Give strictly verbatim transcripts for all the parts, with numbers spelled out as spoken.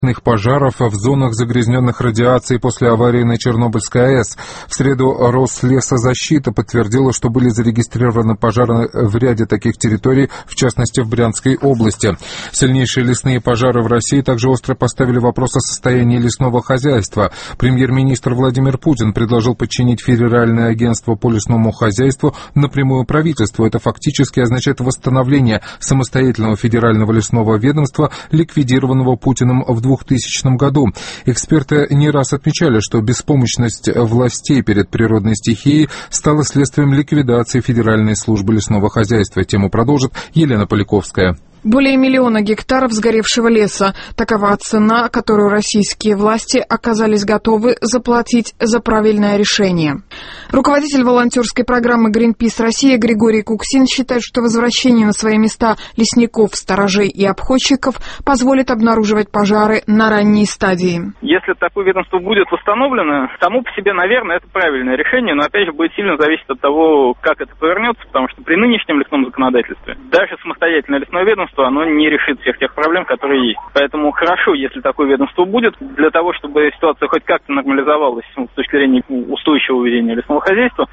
пожаров в зонах, загрязненных радиацией после аварии на Чернобыльской АЭС. В среду Рослесозащита подтвердила, что были зарегистрированы пожары в ряде таких территорий, в частности в Брянской области. Сильнейшие лесные пожары в России также остро поставили вопрос о состоянии лесного хозяйства. Премьер-министр Владимир Путин предложил подчинить Федеральное агентство по лесному хозяйству напрямую правительству. Это фактически означает восстановление самостоятельного федерального лесного ведомства, ликвидированного Путиным в двухтысячном году. Эксперты не раз отмечали, что беспомощность властей перед природной стихией стала следствием ликвидации Федеральной службы лесного хозяйства. Тему продолжит Елена Поляковская. Более миллиона гектаров сгоревшего леса. Такова цена, которую российские власти оказались готовы заплатить за правильное решение. Руководитель волонтерской программы «Гринпис Россия» Григорий Куксин считает, что возвращение на свои места лесников, сторожей и обходчиков позволит обнаруживать пожары на ранней стадии. Если такое ведомство будет восстановлено, само по себе, наверное, это правильное решение, но опять же будет сильно зависеть от того, как это повернется, потому что при нынешнем лесном законодательстве даже самостоятельное лесное ведомство оно не решит всех тех проблем, которые есть. Поэтому хорошо, если такое ведомство будет, для того, чтобы ситуация хоть как-то нормализовалась ну, с точки зрения устойчивого ведения лесного хозяйства,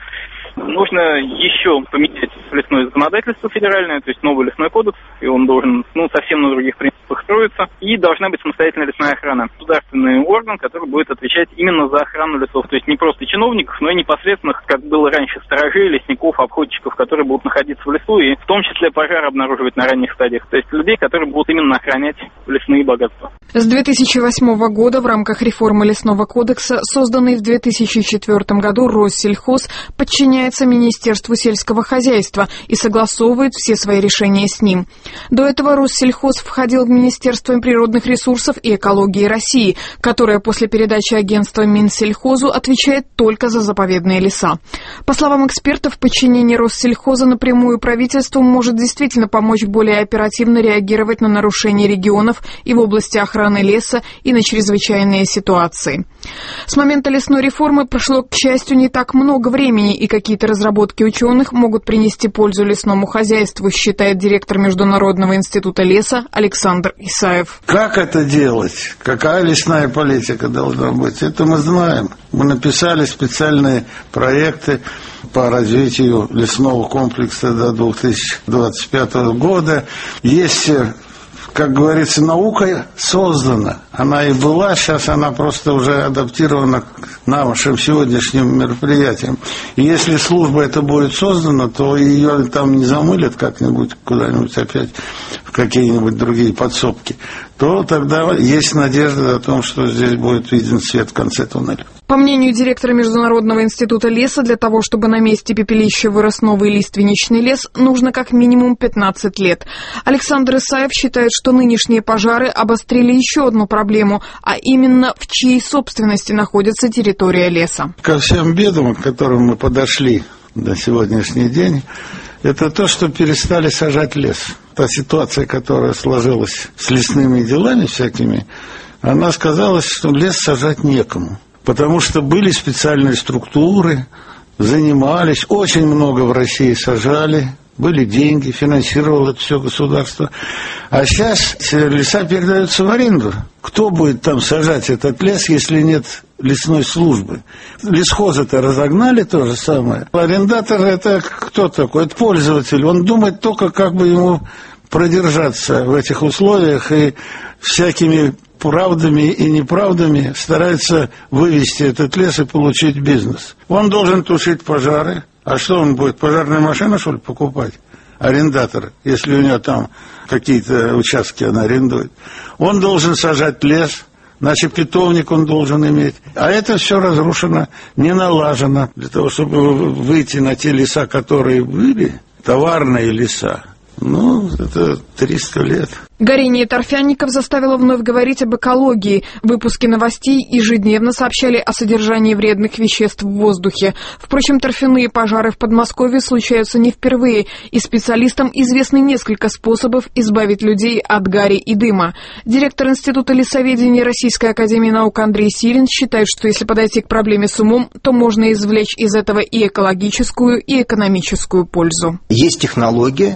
нужно еще поменять лесное законодательство федеральное, то есть новый лесной кодекс, и он должен ну, совсем на других принципах строиться, и должна быть самостоятельная лесная охрана. Государственный орган, который будет отвечать именно за охрану лесов, то есть не просто чиновников, но и непосредственных, как было раньше, сторожей, лесников, обходчиков, которые будут находиться в лесу, и в том числе пожары обнаруживать на ранних стадиях, то есть людей, которые будут именно охранять лесные богатства. С две тысячи восьмого года в рамках реформы лесного кодекса, созданный в две тысячи четвёртом году, Россельхоз подчиняется Министерству сельского хозяйства и согласовывает все свои решения с ним. До этого Россельхоз входил в Министерство природных ресурсов и экологии России, которое после передачи агентства Минсельхозу отвечает только за заповедные леса. По словам экспертов, подчинение Россельхоза напрямую правительству может действительно помочь более оперативно реагировать на нарушения регионов и в области охраны леса и на чрезвычайные ситуации. С момента лесной реформы прошло, к счастью, не так много времени, и какие-то разработки ученых могут принести пользу лесному хозяйству, считает директор Международного института леса Александр Исаев. Как это делать? Какая лесная политика должна быть? Это мы знаем. Мы написали специальные проекты по развитию лесного комплекса до две тысячи двадцать пятого года. Есть, как говорится, наука создана. Она и была, сейчас она просто уже адаптирована к нашим сегодняшним мероприятиям. И если служба эта будет создана, то ее там не замылят как-нибудь куда-нибудь опять в какие-нибудь другие подсобки, то тогда есть надежда о том, что здесь будет виден свет в конце туннеля. По мнению директора Международного института леса, для того, чтобы на месте пепелища вырос новый лиственничный лес, нужно как минимум пятнадцать лет. Александр Исаев считает, что нынешние пожары обострили еще одну проблему, а именно в чьей собственности находится территория леса. Ко всем бедам, к которым мы подошли на сегодняшний день, это то, что перестали сажать лес. Та ситуация, которая сложилась с лесными делами всякими, она сказалась, что лес сажать некому. Потому что были специальные структуры, занимались, очень много в России сажали, были деньги, финансировало это все государство. А сейчас леса передаются в аренду. Кто будет там сажать этот лес, если нет лесной службы? Лесхозы-то разогнали то же самое. Арендатор – это кто такой? Это пользователь. Он думает только, как бы ему продержаться в этих условиях, и всякими правдами и неправдами старается вывести этот лес и получить бизнес. Он должен тушить пожары. А что он будет, пожарную машину, что ли, покупать? Арендатор, если у него там какие-то участки он арендует. Он должен сажать лес, значит, питомник он должен иметь. А это все разрушено, не налажено. Для того, чтобы выйти на те леса, которые были, товарные леса, ну, это триста лет. Горение торфяников заставило вновь говорить об экологии. Выпуски новостей ежедневно сообщали о содержании вредных веществ в воздухе. Впрочем, торфяные пожары в Подмосковье случаются не впервые, и специалистам известны несколько способов избавить людей от гари и дыма. Директор Института лесоведения Российской академии наук Андрей Сирин считает, что если подойти к проблеме с умом, то можно извлечь из этого и экологическую, и экономическую пользу. Есть технология,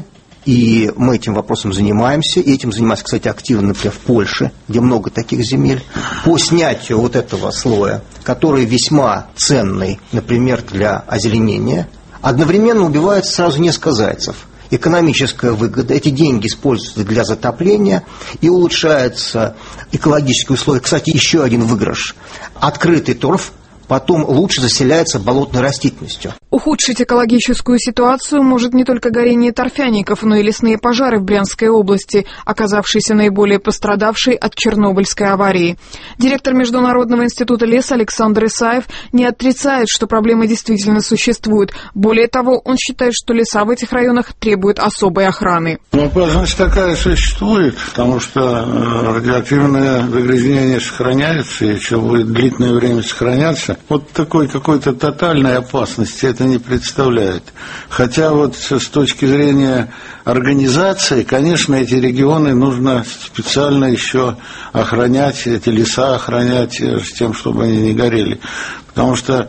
И мы этим вопросом занимаемся, и этим занимается, кстати, активно, например, в Польше, где много таких земель, по снятию вот этого слоя, который весьма ценный, например, для озеленения. Одновременно убивается сразу несколько зайцев. Экономическая выгода, эти деньги используются для затопления, и улучшаются экологические условия. Кстати, еще один выигрыш. Открытый торф потом лучше заселяется болотной растительностью. Ухудшить экологическую ситуацию может не только горение торфяников, но и лесные пожары в Брянской области, оказавшиеся наиболее пострадавшей от Чернобыльской аварии. Директор Международного института леса Александр Исаев не отрицает, что проблема действительно существует. Более того, он считает, что леса в этих районах требуют особой охраны. Ну, опасность такая существует, потому что радиоактивное загрязнение сохраняется, и еще будет длительное время сохраняться. Вот такой какой-то тотальной опасности это не представляет. Хотя вот с точки зрения организации, конечно, эти регионы нужно специально еще охранять, эти леса охранять с тем, чтобы они не горели. Потому что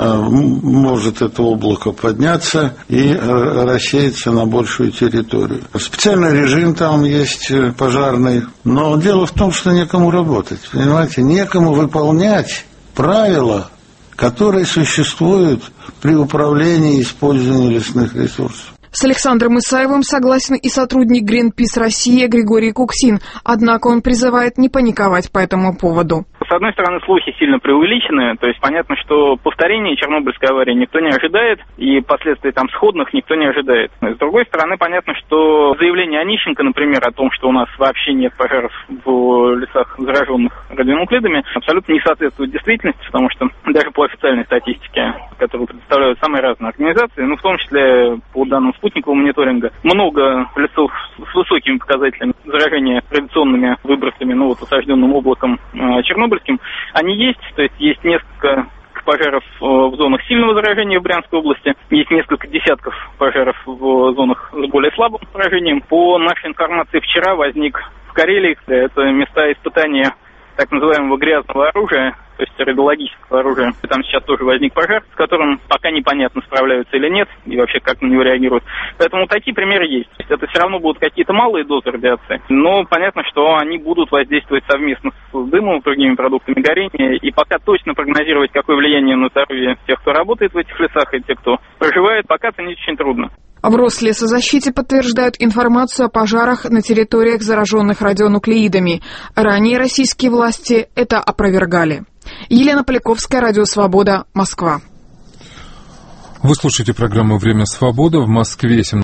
может это облако подняться и рассеяться на большую территорию. Специальный режим там есть пожарный, но дело в том, что некому работать, понимаете, некому выполнять правила, которые существуют при управлении и использовании лесных ресурсов. С Александром Исаевым согласен и сотрудник Greenpeace Россия Григорий Куксин, однако он призывает не паниковать по этому поводу. С одной стороны, слухи сильно преувеличены, то есть понятно, что повторения Чернобыльской аварии никто не ожидает, и последствий там сходных никто не ожидает. С другой стороны, понятно, что заявление Онищенко, например, о том, что у нас вообще нет пожаров в лесах, зараженных радионуклидами, абсолютно не соответствует действительности, потому что даже по официальной статистике, которую предоставляют самые разные организации, ну, в том числе по данным спутникового мониторинга, много лесов с высокими показателями заражения радиационными выбросами, ну, вот осажденным облаком Чернобыль, они есть, то есть есть несколько пожаров в зонах сильного заражения в Брянской области, есть несколько десятков пожаров в зонах с более слабым заражением. По нашей информации, вчера возник в Карелии, это места испытания так называемого грязного оружия, то есть радиологического оружия. Там сейчас тоже возник пожар, с которым пока непонятно, справляются или нет, и вообще как на него реагируют. Поэтому такие примеры есть. То есть это все равно будут какие-то малые дозы радиации, но понятно, что они будут воздействовать совместно с дымом, другими продуктами горения, и пока точно прогнозировать, какое влияние на здоровье тех, кто работает в этих лесах, и тех, кто проживает, пока оценить очень трудно. В Рослесозащите подтверждают информацию о пожарах на территориях, зараженных радионуклеидами. Ранее российские власти это опровергали. Елена Поляковская, Радио Свобода, Москва. Вы слушаете программу «Время свободы». В Москве семнадцать